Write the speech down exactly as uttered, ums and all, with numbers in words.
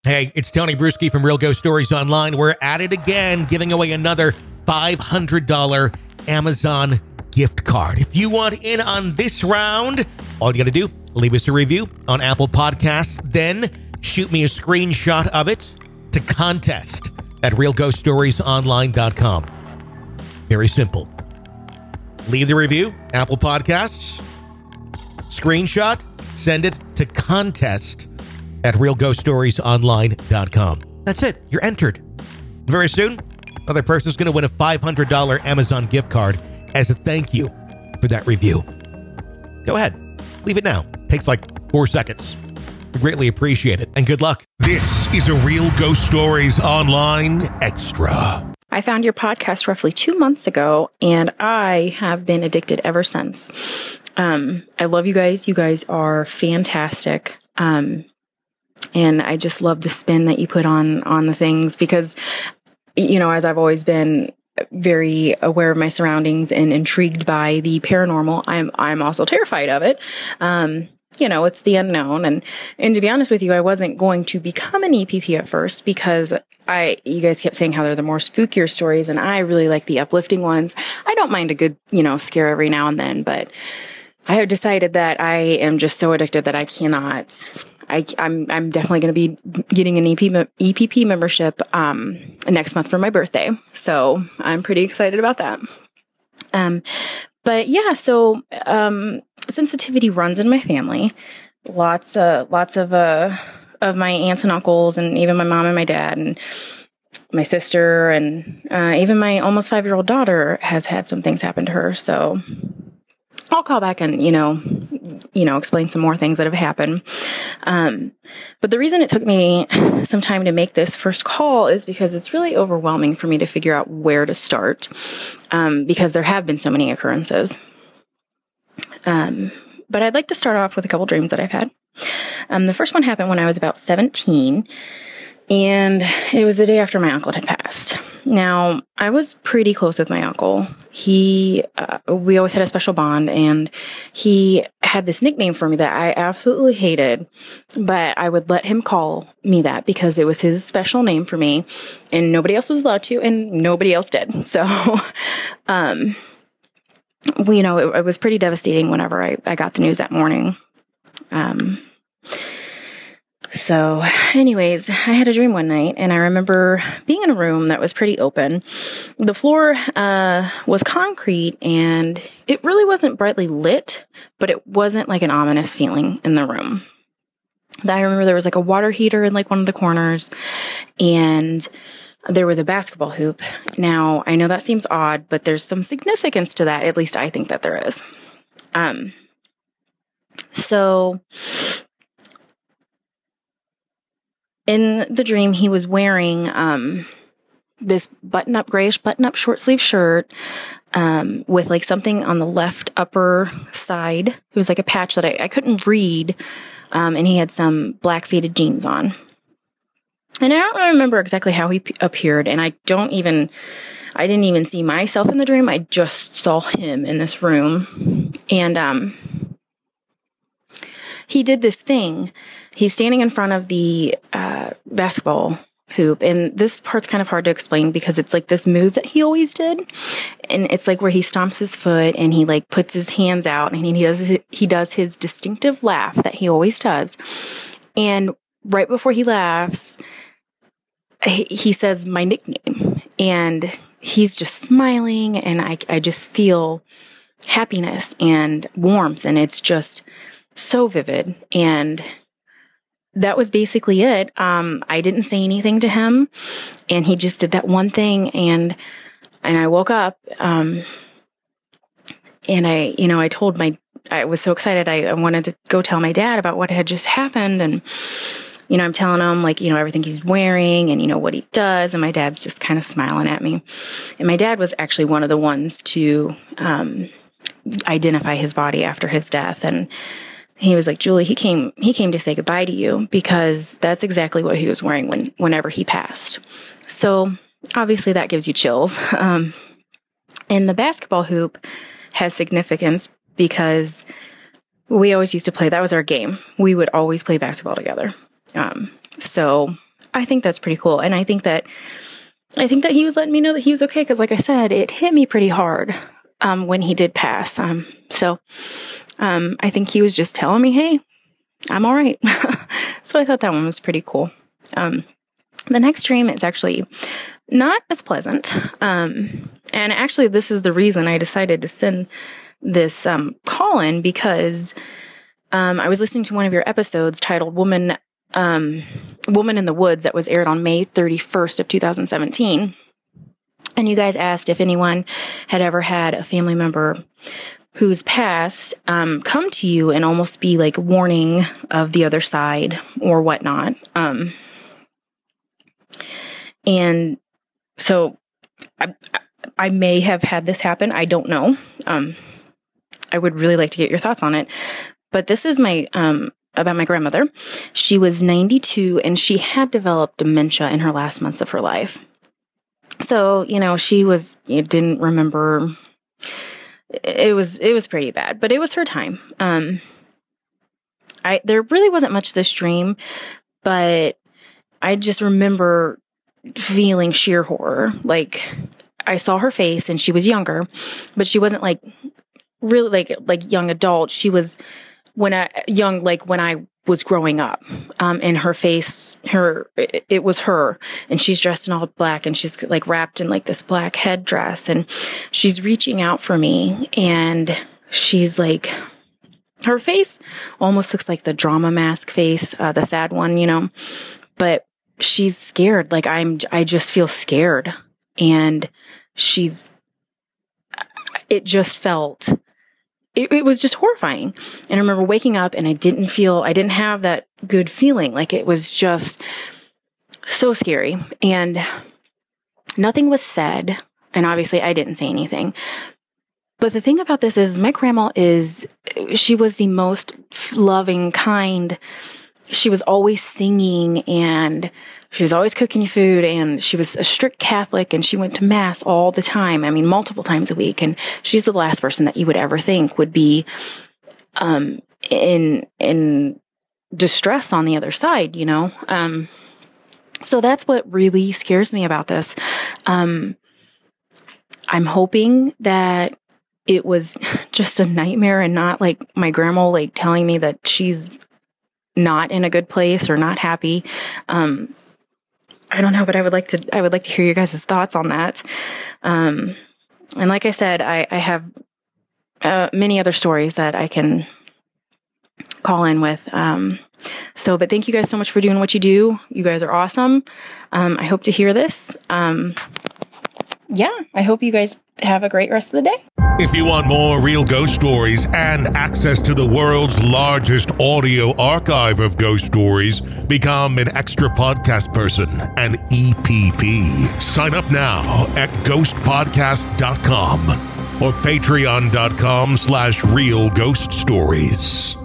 Hey, it's Tony Bruschi from Real Ghost Stories Online. We're at it again, giving away another five hundred dollars Amazon gift card. If you want in on this round, all you got to do, leave us a review on Apple Podcasts, then shoot me a screenshot of it to contest at real ghost stories online dot com. Very simple. Leave the review, Apple Podcasts, screenshot, send it to contest at real ghost stories online dot com. That's it. You're entered. Very soon, another person's going to win a five hundred dollars Amazon gift card as a thank you for that review. Go ahead. Leave it now. Takes like four seconds. We greatly appreciate it. And good luck. This is a Real Ghost Stories Online Extra. I found your podcast roughly two months ago, and I have been addicted ever since. Um, I love you guys. You guys are fantastic. Um, and I just love the spin that you put on, on the things because, you know, as I've always been very aware of my surroundings and intrigued by the paranormal, I'm, I'm also terrified of it. Um, you know, it's the unknown. And, and to be honest with you, I wasn't going to become an E P P at first because I, you guys kept saying how they're the more spookier stories. And I really like the uplifting ones. I don't mind a good, you know, scare every now and then, but I have decided that I am just so addicted that I cannot, I, I'm, I'm definitely going to be getting an E P P membership, um, next month for my birthday. So I'm pretty excited about that. Um, but yeah, so, um, sensitivity runs in my family. Lots, uh, lots of, uh, of my aunts and uncles and even my mom and my dad and my sister and, uh, even my almost five-year-old daughter has had some things happen to her. So I'll call back and, you know, you know, explain some more things that have happened. Um, but the reason it took me some time to make this first call is because it's really overwhelming for me to figure out where to start. Um, because there have been so many occurrences. Um, but I'd like to start off with a couple dreams that I've had. Um, the first one happened when I was about seventeen, and it was the day after my uncle had passed. Now, I was pretty close with my uncle. He, uh, we always had a special bond, and he had this nickname for me that I absolutely hated, but I would let him call me that because it was his special name for me, and nobody else was allowed to, and nobody else did. So, um, well, you know, it, it was pretty devastating whenever I, I got the news that morning. Um, so anyways, I had a dream one night and I remember being in a room that was pretty open. The floor, uh, was concrete and it really wasn't brightly lit, but it wasn't like an ominous feeling in the room. I remember there was like a water heater in like one of the corners and there was a basketball hoop. Now, I know that seems odd, but there's some significance to that. At least I think that there is. Um, so in the dream, he was wearing, um, this button-up, grayish button-up short sleeve shirt, um, with like something on the left upper side. It was like a patch that I, I couldn't read. Um, and he had some black faded jeans on. And I don't remember exactly how he p- appeared, and I don't even, I didn't even see myself in the dream. I just saw him in this room. And um, he did this thing. He's standing in front of the uh, basketball hoop, and this part's kind of hard to explain because it's like this move that he always did. And it's like where he stomps his foot, and he like puts his hands out, and he does, he does his distinctive laugh that he always does. And right before he laughs, he says my nickname, and he's just smiling, and I, I just feel happiness and warmth, and it's just so vivid. And that was basically it. Um, I didn't say anything to him, and he just did that one thing, and and I woke up, um, and I, you know, I told my, I was so excited, I, I wanted to go tell my dad about what had just happened, and you know, I'm telling him, like, you know, everything he's wearing and, you know, what he does. And my dad's just kind of smiling at me. And my dad was actually one of the ones to um, identify his body after his death. And he was like, Julie, he came, he came to say goodbye to you because that's exactly what he was wearing when, whenever he passed. So obviously that gives you chills. Um, and the basketball hoop has significance because we always used to play. That was our game. We would always play basketball together. Um, so I think that's pretty cool. And I think that, I think that he was letting me know that he was okay. Cause like I said, it hit me pretty hard, um, when he did pass. Um, so, um, I think he was just telling me, hey, I'm all right. So I thought that one was pretty cool. Um, the next dream is actually not as pleasant. Um, and actually this is the reason I decided to send this, um, call in because, um, I was listening to one of your episodes titled Woman, um, Woman in the Woods that was aired on May thirty-first of two thousand seventeen. And you guys asked if anyone had ever had a family member who's passed, um, come to you and almost be like warning of the other side or whatnot. Um, and so I, I may have had this happen. I don't know. Um, I would really like to get your thoughts on it, but this is my, um, about my grandmother. She was ninety-two and she had developed dementia in her last months of her life. So, you know, she was, you didn't remember. It was, it was pretty bad, but it was her time. Um, I, there really wasn't much this dream, but I just remember feeling sheer horror. Like I saw her face and she was younger, but she wasn't like really like, like young adult. She was when I young, like when I was growing up, um, and her face, her, it, it was her, and she's dressed in all black and she's like wrapped in like this black headdress and she's reaching out for me and she's like, her face almost looks like the drama mask face, uh, the sad one, you know, but she's scared. Like I'm, I just feel scared and she's, it just felt, It, it was just horrifying. And I remember waking up and I didn't feel, I didn't have that good feeling. Like it was just so scary. And nothing was said. And obviously I didn't say anything. But the thing about this is my grandma is, she was the most loving, kind. She was always singing and she was always cooking you food and she was a strict Catholic and she went to mass all the time. I mean, multiple times a week. And she's the last person that you would ever think would be, um, in, in distress on the other side, you know? Um, so that's what really scares me about this. Um, I'm hoping that it was just a nightmare and not like my grandma, like telling me that she's not in a good place or not happy. Um, I don't know, but I would like to, I would like to hear your guys' thoughts on that. Um, and like I said, I, I have, uh, many other stories that I can call in with. Um, so, but thank you guys so much for doing what you do. You guys are awesome. Um, I hope to hear this. Um, yeah, I hope you guys have a great rest of the day. If you want more real ghost stories and access to the world's largest audio archive of ghost stories, become an extra podcast person, an E P P. Sign up now at ghost podcast dot com or patreon dot com slash real ghost stories.